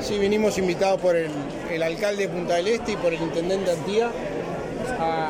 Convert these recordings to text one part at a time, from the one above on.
Sí, vinimos invitados por el alcalde de Punta del Este y por el intendente Antía a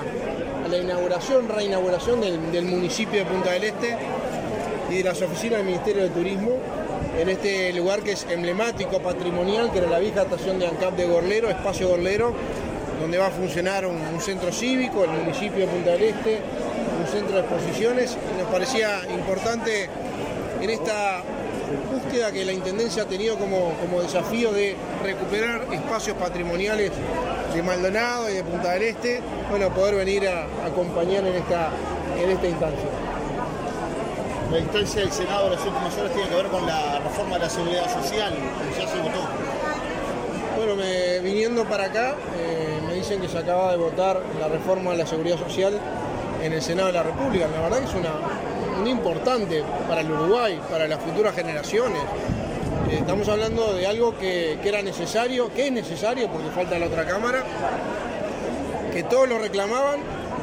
la reinauguración del municipio de Punta del Este y de las oficinas del Ministerio de Turismo en este lugar que es emblemático, patrimonial, que era la vieja estación de ANCAP de Gorlero, Espacio Gorlero, donde va a funcionar un centro cívico, el municipio de Punta del Este, un centro de exposiciones. Y nos parecía importante en esta búsqueda que la Intendencia ha tenido como desafío de recuperar espacios patrimoniales de Maldonado y de Punta del Este, bueno, poder venir a acompañar en esta instancia. La instancia del Senado de las últimas horas tiene que ver con la reforma de la seguridad social, que ya se votó. Bueno, viniendo para acá, me dicen que se acaba de votar la reforma de la seguridad social en el Senado de la República. La verdad que es una importante para el Uruguay, para las futuras generaciones. Estamos hablando de algo que era necesario, que es necesario porque falta la otra Cámara, que todos lo reclamaban,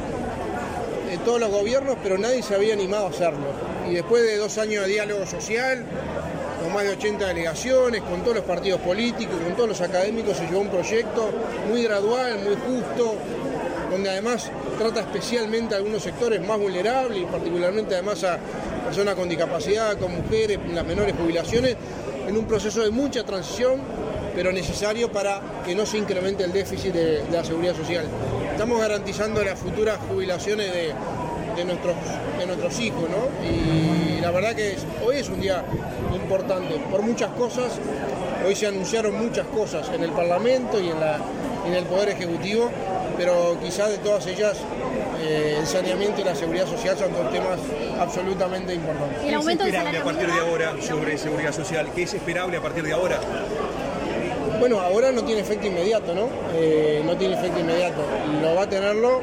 todos los gobiernos, pero nadie se había animado a hacerlo. Y después de 2 años de diálogo social, con más de 80 delegaciones, con todos los partidos políticos, con todos los académicos, se llevó un proyecto muy gradual, muy justo, donde además trata especialmente a algunos sectores más vulnerables y particularmente además a personas con discapacidad, con mujeres, las menores jubilaciones, en un proceso de mucha transición, pero necesario para que no se incremente el déficit de la seguridad social. Estamos garantizando las futuras jubilaciones de nuestros hijos, ¿no? Y la verdad que hoy es un día importante por muchas cosas. Hoy se anunciaron muchas cosas en el Parlamento y en el Poder Ejecutivo, pero quizás de todas ellas el saneamiento y la seguridad social son dos temas absolutamente importantes. ¿Qué es esperable a partir de ahora sobre seguridad social? ¿Qué es esperable a partir de ahora? Bueno, ahora no tiene efecto inmediato, ¿no? No tiene efecto inmediato. Lo va a tenerlo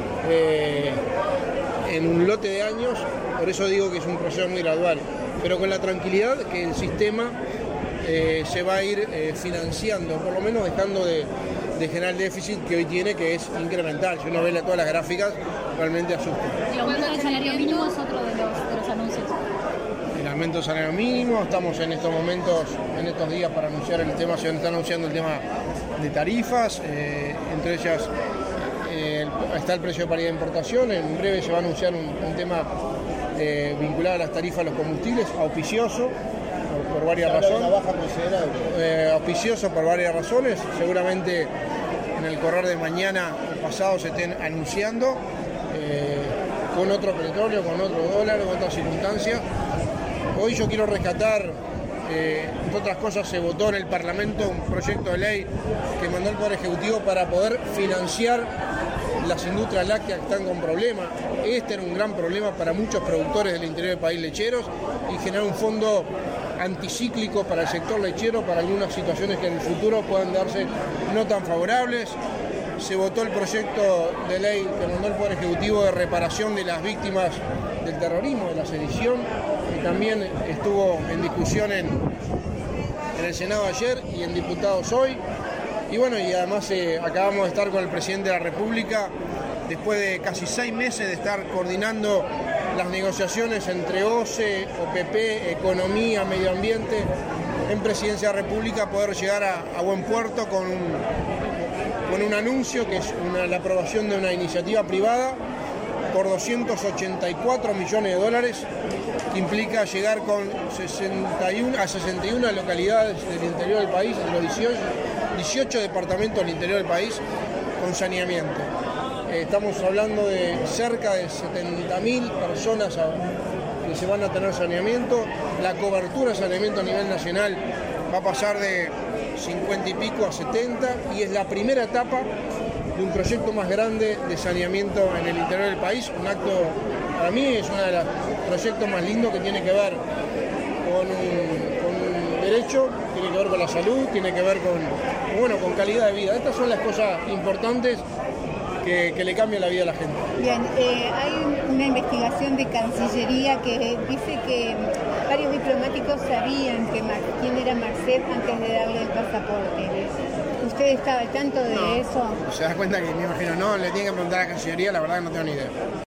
en un lote de años, por eso digo que es un proceso muy gradual, pero con la tranquilidad que el sistema se va a ir financiando, por lo menos dejando de generar el déficit que hoy tiene, que es incremental. Si uno ve todas las gráficas, realmente asusta. El aumento del salario mínimo es otro de los anuncios. El aumento del salario mínimo, estamos en estos momentos, en estos días para anunciar el tema, se está anunciando el tema de tarifas, entre ellas está el precio de paridad de importación. En breve se va a anunciar un tema vinculado a las tarifas de los combustibles, auspicioso por varias razones. Una baja considerable. Auspicioso por varias razones, seguramente en el correr de mañana o pasado se estén anunciando con otro petróleo, con otro dólar, con otras circunstancias. Hoy yo quiero rescatar, entre otras cosas, se votó en el Parlamento un proyecto de ley que mandó el Poder Ejecutivo para poder financiar las industrias lácteas que están con problemas. Este era un gran problema para muchos productores del interior del país lecheros y generar un fondo anticíclico para el sector lechero, para algunas situaciones que en el futuro puedan darse no tan favorables. Se votó el proyecto de ley que mandó el Poder Ejecutivo de reparación de las víctimas del terrorismo, de la sedición, que también estuvo en discusión en el Senado ayer y en diputados hoy. Y bueno, y además acabamos de estar con el presidente de la República después de casi 6 meses de estar coordinando las negociaciones entre OCE, OPP, Economía, Medio Ambiente, en Presidencia de la República, poder llegar a buen puerto con un anuncio que es la aprobación de una iniciativa privada por 284 millones de dólares, que implica llegar con 61 localidades del interior del país, de los 18 departamentos del interior del país, con saneamiento. Estamos hablando de cerca de 70.000 personas que se van a tener saneamiento. La cobertura de saneamiento a nivel nacional va a pasar de 50 y pico a 70 y es la primera etapa de un proyecto más grande de saneamiento en el interior del país. Un acto, para mí, es uno de los proyectos más lindos que tiene que ver con un derecho, tiene que ver con la salud, tiene que ver con calidad de vida. Estas son las cosas importantes que le cambian la vida a la gente. Bien, hay una investigación de Cancillería que dice que varios diplomáticos sabían quién era Marcet antes de darle el pasaporte. ¿Usted estaba al tanto de eso? Se da cuenta que me imagino, no, le tienen que preguntar a la Cancillería, la verdad que no tengo ni idea.